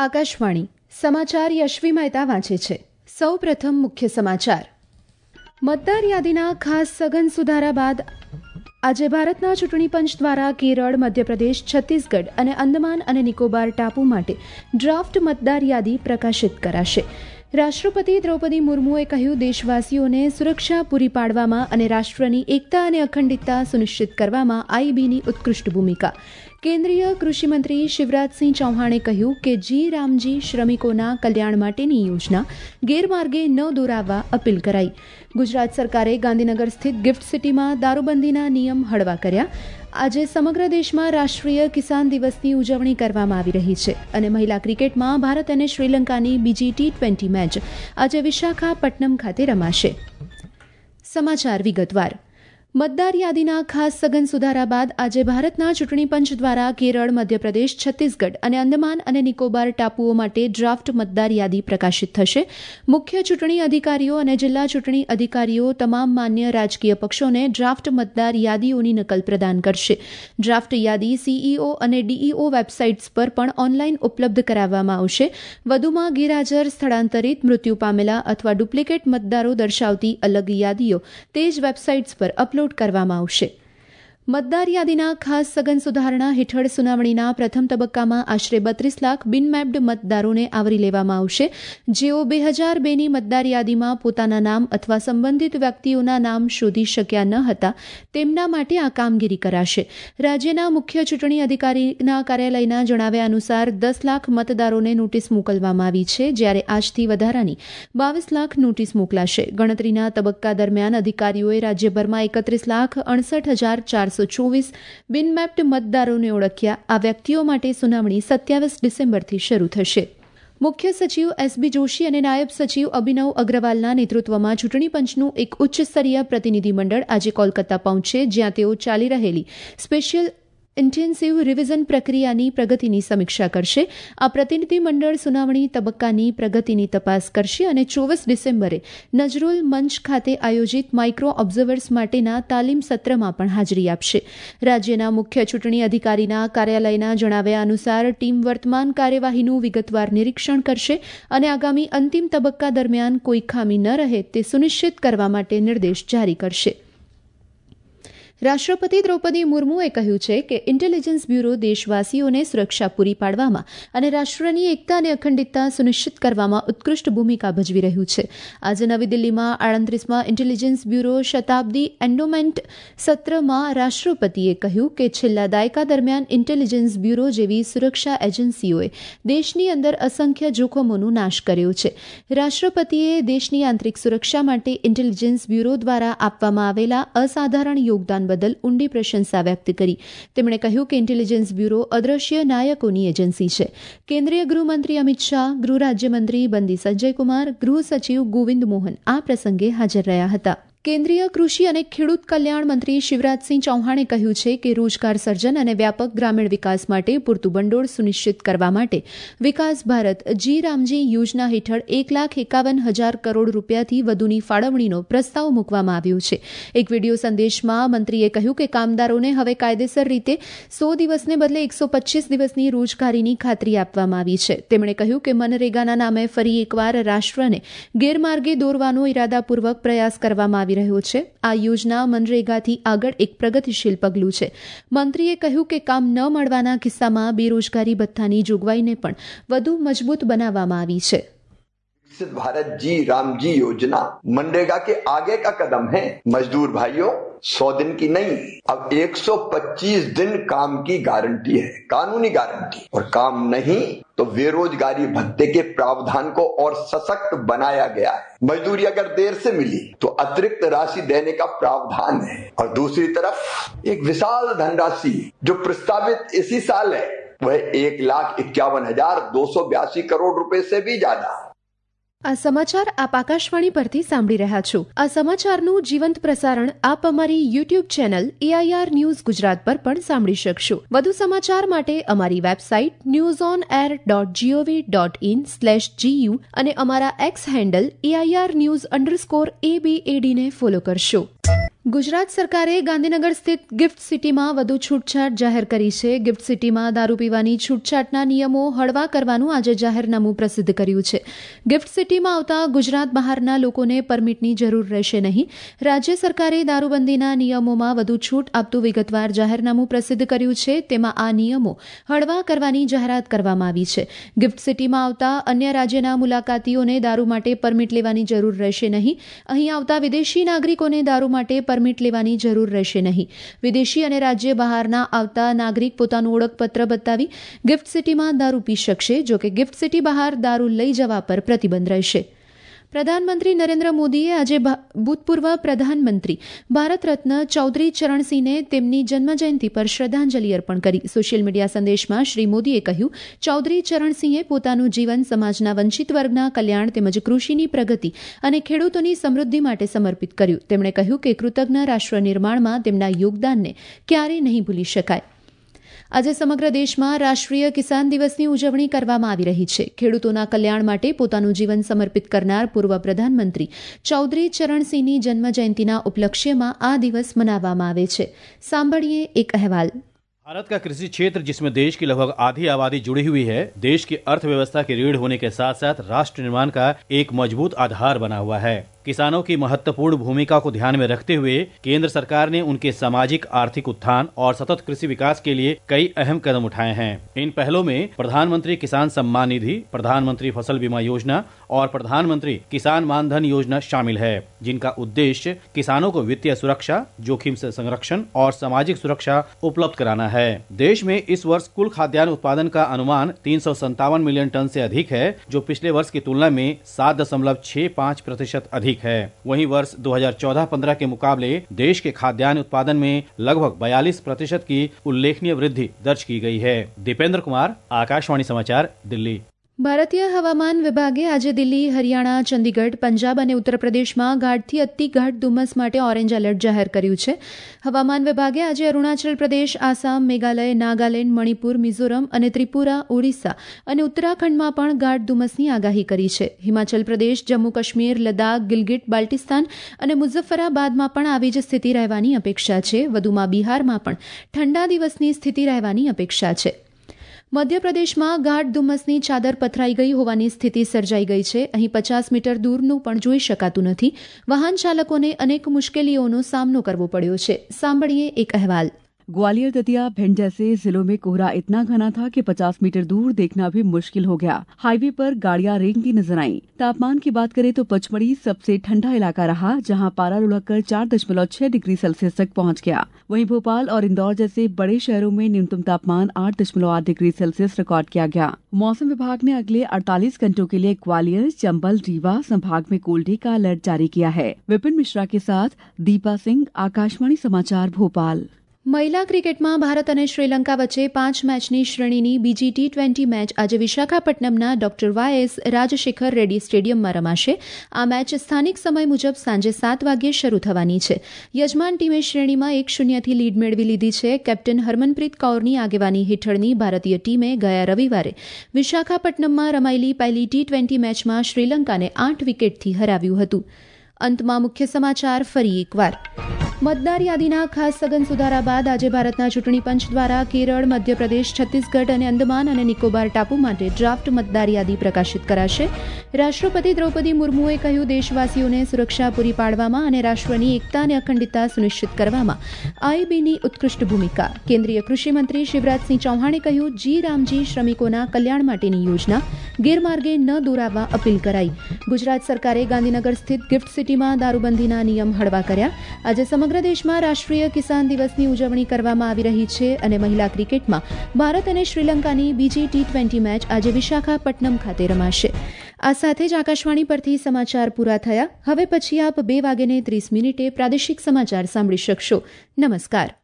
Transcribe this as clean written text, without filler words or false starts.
આકાશવાણી સમાચાર યશવી મહેતા વાંચે છે. સૌપ્રથમ મુખ્ય સમાચાર. મતદાર યાદીના ખાસ સઘન સુધારા બાદ આજે ભારતના ચૂંટણી પંચ દ્વારા કેરળ, મધ્યપ્રદેશ, છત્તીસગઢ અને અંદમાન અને નિકોબાર ટાપુ માટે ડ્રાફ્ટ મતદાર યાદી પ્રકાશિત કરાશે. રાષ્ટ્રપતિ દ્રૌપદી મુર્મુએ કહ્યું, દેશવાસીઓને સુરક્ષા પૂરી પાડવામાં અને રાષ્ટ્રની એકતા અને અખંડિતતા સુનિશ્ચિત કરવામાં આઈબીની ઉત્કૃષ્ટ ભૂમિકા. કેન્દ્રીય કૃષિમંત્રી શિવરાજસિંહ ચૌહાણે કહ્યું કે જી રામજી શ્રમિકોના કલ્યાણ માટેની યોજના ગેરમાર્ગે ન દોરાવવા અપીલ કરાઈ. ગુજરાત સરકારે ગાંધીનગર સ્થિત ગિફ્ટ સિટીમાં દારૂબંધીના નિયમ હળવા કર્યા. આજે સમગ્ર દેશમાં રાષ્ટ્રીય કિસાન દિવસની ઉજવણી કરવામાં આવી રહી છે અને મહિલા ક્રિકેટમાં ભારત અને શ્રીલંકાની બીજી T20 મેચ આજે વિશાખાપટ્ટનમ ખાતે રમાશે. સમાચાર વિગતવાર. મતદાર યાદીના ખાસ સઘન સુધારા બાદ આજે ભારતના ચૂંટણી પંચ દ્વારા કેરળ, મધ્યપ્રદેશ, છત્તીસગઢ અને અંદમાન અને નિકોબાર ટાપુઓ માટે ડ્રાફ્ટ મતદાર યાદી પ્રકાશિત થશે. મુખ્ય ચૂંટણી અધિકારીઓ અને જિલ્લા ચૂંટણી અધિકારીઓ તમામ માન્ય રાજકીય પક્ષોને ડ્રાફ્ટ મતદાર યાદીઓની નકલ પ્રદાન કરશે. ડ્રાફ્ટ યાદી સીઈઓ અને ડીઈઓ વેબસાઇટ્સ પર પણ ઓનલાઈન ઉપલબ્ધ કરાવવામાં આવશે. વધુમાં ગેરહાજર, સ્થળાંતરિત, મૃત્યુ પામેલા અથવા ડુપ્લિકેટ મતદારો દર્શાવતી અલગ યાદીઓ તે જ વેબસાઇટ્સ પર અપલોડ કરવામાં આવશે. મતદાર યાદીના ખાસ સઘન સુધારણા હેઠળ સુનાવણીના પ્રથમ તબક્કામાં આશરે 32 લાખ બિનમેપ્ડ મતદારોને આવરી લેવામાં આવશે, જેઓ 2002ની મતદાર યાદીમાં પોતાના નામ અથવા સંબંધિત વ્યક્તિઓના નામ શોધી શક્યા ન હતા. તેમના માટે આ કામગીરી કરાશે. રાજ્યના મુખ્ય ચૂંટણી અધિકારીના કાર્યાલયના જણાવ્યા અનુસાર 10 લાખ મતદારોને નોટિસ મોકલવામાં આવી છે, જ્યારે આજથી વધારાની 22 લાખ નોટિસ મોકલાશે. ગણતરીના તબક્કા દરમિયાન અધિકારીઓએ રાજ્યભરમાં 31,68,424 બિનમેપ્ડ મતદારોને ઓળખ્યા. આ વ્યક્તિઓ માટે સુનાવણી 27 ડિસેમ્બરથી શરૂ થશે. મુખ્ય સચિવ એસબી જોશી અને નાયબ સચિવ અભિનવ અગ્રવાલના નેતૃત્વમાં ચૂંટણી પંચનું એક ઉચ્ચસ્તરીય પ્રતિનિધિમંડળ આજે કોલકાતા પહોંચશે, જ્યાં તેઓ ચાલી રહેલી સ્પેશિયલ ઇન્ટેન્સિવ રિવિઝન પ્રક્રિયાની પ્રગતિની સમીક્ષા કરશે. આ પ્રતિનિધિમંડળ સુનાવણી તબક્કાની પ્રગતિની તપાસ કરશે અને 24 ડિસેમ્બરે નજરુલ મંચ ખાતે આયોજિત માઇક્રો ઓબ્ઝર્વર્સ માટેના તાલીમ સત્રમાં પણ હાજરી આપશે. રાજ્યના મુખ્ય ચૂંટણી અધિકારીના કાર્યાલયના જણાવ્યા અનુસાર ટીમ વર્તમાન કાર્યવાહીનું વિગતવાર નિરીક્ષણ કરશે અને આગામી અંતિમ તબક્કા દરમિયાન કોઈ ખામી ન રહે તે સુનિશ્ચિત કરવા માટે નિર્દેશ જારી કરશે. રાષ્ટ્રપતિ દ્રૌપદી મુર્મુએ કહ્યું છે કે ઇન્ટેલિજન્સ બ્યુરો દેશવાસીઓને સુરક્ષા પૂરી પાડવામાં અને રાષ્ટ્રની એકતા અને અખંડિતતા સુનિશ્ચિત કરવામાં ઉત્કૃષ્ટ ભૂમિકા ભજવી રહ્યું છે. આજે નવી દિલ્હીમાં 38માં ઇન્ટેલિજન્સ બ્યુરો શતાબ્દી એન્ડોમેન્ટ સત્રમાં રાષ્ટ્રપતિએ કહ્યું કે છેલ્લા દાયકા દરમિયાન ઇન્ટેલિજન્સ બ્યુરો જેવી સુરક્ષા એજન્સીઓએ દેશની અંદર અસંખ્ય જોખમોનો નાશ કર્યો છે. રાષ્ટ્રપતિએ દેશની આંતરિક સુરક્ષા માટે ઇન્ટેલિજન્સ બ્યુરો દ્વારા આપવામાં આવેલા અસાધારણ યોગદાન બદલ ઊંડી પ્રશંસા વ્યક્ત કરી. તેમણે કહ્યું કે ઇન્ટેલિજન્સ બ્યુરો અદ્રશ્ય નાયકોની એજન્સી છે. કેન્દ્રીય ગૃહમંત્રી અમિત શાહ, ગૃહ રાજ્યમંત્રી બંદી સંજયકુમાર, ગૃહ સચિવ ગોવિંદ મોહન આ પ્રસંગે હાજર રહ્યા હતા. કેન્દ્રીય કૃષિ અને ખેડૂત કલ્યાણ મંત્રી શિવરાજસિંહ ચૌહાણે કહ્યું છે કે રોજગાર સર્જન અને વ્યાપક ગ્રામીણ વિકાસ માટે પૂરતું ભંડોળ સુનિશ્ચિત કરવા માટે વિકાસ ભારત જી રામજી યોજના હેઠળ 1,51,000 કરોડ રૂપિયાથી વધુની ફાળવણીનો પ્રસ્તાવ મૂકવામાં આવ્યો છે. એક વિડીયો સંદેશમાં મંત્રીએ કહ્યું કે કામદારોને હવે કાયદેસર રીતે 100 દિવસને બદલે 125 દિવસની રોજગારીની ખાતરી આપવામાં આવી છે. તેમણે કહ્યું કે મનરેગાના નામે ફરી એકવાર રાષ્ટ્રને ગેરમાર્ગે દોરવાનો ઇરાદાપૂર્વક પ્રયાસ કરવામાં આવી રહ્યો છે. આ યોજના મનરેગાથી આગળ એક પ્રગતિશીલ પગલું છે. મંત્રીએ કહ્યું કે કામ ન મળવાના કિસ્સામાં બેરોજગારી ભથ્થાની જોગવાઈને પણ વધુ મજબૂત બનાવવામાં આવી છે. विकसित भारत जी राम जी योजना मनरेगा के आगे का कदम है. मजदूर भाइयों, 100 दिन की नहीं, अब 125 दिन काम की गारंटी है, कानूनी गारंटी. और काम नहीं तो बेरोजगारी भत्ते के प्रावधान को और सशक्त बनाया गया है. मजदूरी अगर देर से मिली तो अतिरिक्त राशि देने का प्रावधान है. और दूसरी तरफ एक विशाल धनराशि जो प्रस्तावित इसी साल है वह 1,51,282 करोड़ रुपए से भी ज्यादा. આ સમાચાર આપ આકાશવાણી પરથી સાંભળી રહ્યા છો. આ સમાચારનું જીવંત પ્રસારણ આપ અમારી YouTube channel AIR news Gujarat પર પણ સાંભળી શકશો. વધુ સમાચાર માટે અમારી વેબસાઇટ newsonair.gov.in/gu અને અમારા એક્સ હેન્ડલ AIR News_ABAD ને ફોલો કરશો. ગુજરાત સરકારે ગાંધીનગર સ્થિત ગિફ્ટ સિટીમાં વધુ છૂટછાટ જાહેર કરી છે. ગિફ્ટ સિટીમાં દારૂ પીવાની છૂટછાટના નિયમો હળવા કરવાનું આજે જાહેરનામું પ્રસિદ્ધ કર્યું છે. ગિફ્ટ સિટીમાં આવતા ગુજરાત બહારના લોકોને પરમિટની જરૂર રહેશે નહીં. રાજ્ય સરકારે દારૂબંધીના નિયમોમાં વધુ છૂટ આપતું વિગતવાર જાહેરનામું પ્રસિદ્ધ કર્યું છે. તેમાં આ નિયમો હળવા કરવાની જાહેરાત કરવામાં આવી છે. ગિફ્ટ સિટીમાં આવતા અન્ય રાજ્યના મુલાકાતીઓને દારૂ માટે પરમિટ લેવાની જરૂર રહેશે નહીં. અહીં આવતા વિદેશી નાગરિકોને દારૂ માટે પરમિટ લેવાની જરૂર રહેશે નહીં. વિદેશી અને રાજ્ય બહારના આવતા નાગરિક પોતાનું ઓળખપત્ર બતાવી ગિફ્ટ સિટીમાં દારૂ પી શકશે. જોકે ગિફ્ટ સિટી બહાર દારૂ લઈ જવા પર પ્રતિબંધ રહેશે. પ્રધાનમંત્રી નરેન્દ્ર મોદીએ આજે ભૂતપૂર્વ પ્રધાનમંત્રી ભારત રત્ન ચૌધરી ચરણસિંહને તેમની જન્મજયંતિ પર શ્રદ્ધાંજલિ અર્પણ કરી. સોશિયલ મીડિયા સંદેશમાં શ્રી મોદીએ કહ્યું, ચૌધરી ચરણસિંહે પોતાનું જીવન સમાજના વંચિત વર્ગના કલ્યાણ તેમજ કૃષિની પ્રગતિ અને ખેડૂતોની સમૃદ્ધિ માટે સમર્પિત કર્યું. તેમણે કહ્યું કે કૃતજ્ઞ રાષ્ટ્ર નિર્માણમાં તેમના યોગદાનને ક્યારેય નહીં ભૂલી શકાય. આજે સમગ્ર દેશમાં રાષ્ટ્રીય કિસાન દિવસની ઉજવણી કરવામાં આવી રહી છે. ખેડૂતોના કલ્યાણ માટે પોતાનું જીવન સમર્પિત કરનાર પૂર્વ પ્રધાનમંત્રી ચૌધરી ચરણસિંહની જન્મજયંતિના ઉપલક્ષ્યમાં આ દિવસ મનાવવામાં આવે છે. સાંભળીએ એક અહેવાલ. भारत का कृषि क्षेत्र, जिसमें देश की लगभग आधी आबादी जुड़ी हुई है, देश की अर्थव्यवस्था की रीढ़ होने के साथ साथ राष्ट्र निर्माण का एक मजबूत आधार बना हुआ है. किसानों की महत्वपूर्ण भूमिका को ध्यान में रखते हुए केंद्र सरकार ने उनके सामाजिक आर्थिक उत्थान और सतत कृषि विकास के लिए कई अहम कदम उठाए हैं. इन पहलों में प्रधानमंत्री किसान सम्मान निधि, प्रधानमंत्री फसल बीमा योजना और प्रधानमंत्री किसान मानधन योजना शामिल है, जिनका उद्देश्य किसानों को वित्तीय सुरक्षा, जोखिम से संरक्षण और सामाजिक सुरक्षा उपलब्ध कराना है. देश में इस वर्ष कुल खाद्यान्न उत्पादन का अनुमान 357 मिलियन टन से अधिक है, जो पिछले वर्ष की तुलना में 7.65% अधिक है. वहीं वर्ष 2014-15 के मुकाबले देश के खाद्यान्न उत्पादन में लगभग 42% की उल्लेखनीय वृद्धि दर्ज की गई है. दीपेंद्र कुमार, आकाशवाणी समाचार, दिल्ली. ભારતીય હવામાન વિભાગે આજે દિલ્હી, હરિયાણા, ચંદીગઢ, પંજાબ અને ઉત્તર પ્રદેશમાં ગાઢથી અતિ ગાઢ ધુમ્મસ માટે ઓરેન્જ એલર્ટ જાહેર કર્યું છે. હવામાન વિભાગે આજે અરુણાચલ પ્રદેશ, આસામ, મેઘાલય, નાગાલેન્ડ, મણિપુર, મિઝોરમ અને ત્રિપુરા, ઓડિશા અને ઉત્તરાખંડમાં પણ ગાઢ ધુમ્મસની આગાહી કરી છે. હિમાચલ પ્રદેશ, જમ્મુ કાશ્મીર, લદ્દાખ, ગિલગિટ, બાલ્ટિસ્તાન અને મુઝફ્ફરાબાદમાં પણ આવી જ સ્થિતિ રહેવાની અપેક્ષા છે. વધુમાં બિહારમાં પણ ઠંડા દિવસની સ્થિતિ રહેવાની અપેક્ષા છે. મધ્યપ્રદેશમાં ગાઢ ધુમ્મસની ચાદર પથરાઈ ગઈ હોવાની સ્થિતિ સર્જાઈ ગઈ છે. અહીં 50 મીટર દૂરનું પણ જોઈ શકાતું નથી. વાહન ચાલકોને અનેક મુશ્કેલીઓનો સામનો કરવો પડ્યો છે. સાંભળીએ એક અહેવાલ. ग्वालियर, दतिया, भिंड जैसे जिलों में कोहरा इतना घना था कि 50 मीटर दूर देखना भी मुश्किल हो गया. हाईवे पर गाड़ियां रेंगती नजर आईं. तापमान की बात करें तो पचमढ़ी सबसे ठंडा इलाका रहा, जहां पारा लुढ़ककर 4.6 डिग्री सेल्सियस तक पहुंच गया. वहीं भोपाल और इंदौर जैसे बड़े शहरों में न्यूनतम तापमान 8.8 डिग्री सेल्सियस रिकॉर्ड किया गया. मौसम विभाग ने अगले 48 घंटों के लिए ग्वालियर, चंबल, रीवा संभाग में कोल्ड डे का अलर्ट जारी किया है. विपिन मिश्रा के साथ दीपा सिंह, आकाशवाणी समाचार, भोपाल. મહિલા ક્રિકેટમાં ભારત અને શ્રીલંકા વચ્ચે 5 મેચની શ્રેણીની બીજી T20 મેચ આજે વિશાખાપટ્ટનમના ડોક્ટર વાય.એસ. રાજશેખર રેડ્ડી સ્ટેડિયમમાં રમાશે. આ મેચ સ્થાનિક સમય મુજબ સાંજે 7 વાગ્યે શરૂ થવાની છે. યજમાન ટીમે શ્રેણીમાં 1-0થી લીડ મેળવી લીધી છે. કેપ્ટન હરમનપ્રીત કૌરની આગેવાની હેઠળની ભારતીય ટીમે ગયા રવિવારે વિશાખાપટ્ટનમમાં રમાયેલી પહેલી T20 મેચમાં શ્રીલંકાને 8 વિકેટથી હરાવ્યું હતું. અંતમાં મુખ્ય સમાચાર ફરી એકવાર. મતદાર યાદીના ખાસ સઘન સુધારા બાદ આજે ભારતના ચૂંટણી પંચ દ્વારા કેરળ, મધ્યપ્રદેશ, છત્તીસગઢ અને અંદમાન અને નિકોબાર ટાપુ માટે ડ્રાફ્ટ મતદાર યાદી પ્રકાશિત કરાશે. રાષ્ટ્રપતિ દ્રૌપદી મુર્મુએ કહ્યું, દેશવાસીઓને સુરક્ષા પૂરી પાડવામાં અને રાષ્ટ્રની એકતા અને અખંડિતતા સુનિશ્ચિત કરવામાં આઈબીની ઉત્કૃષ્ટ ભૂમિકા. કેન્દ્રીય કૃષિમંત્રી શિવરાજસિંહ ચૌહાણે કહ્યું, જી રામજી શ્રમિકોના કલ્યાણ માટેની યોજના ગેરમાર્ગે ન દોરાવવા અપીલ કરાઈ. ગુજરાત સરકારે ગાંધીનગર સ્થિત ગિફ્ટ સિટીમાં દારૂબંધીના નિયમ હળવા કર્યા. આજે સમગ્ર દેશમાં રાષ્ટ્રીય કિસાન દિવસની ઉજવણી કરવામાં આવી રહી છે અને મહિલા ક્રિકેટમાં ભારત અને શ્રીલંકાની બીજી T20 મેચ આજે વિશાખાપટ્ટનમ ખાતે રમાશે. આ સાથે જ આકાશવાણી પરથી સમાચાર પૂરા થયા. હવે પછી આપ 2:30 પ્રાદેશિક સમાચાર સાંભળી શકશો. નમસ્કાર.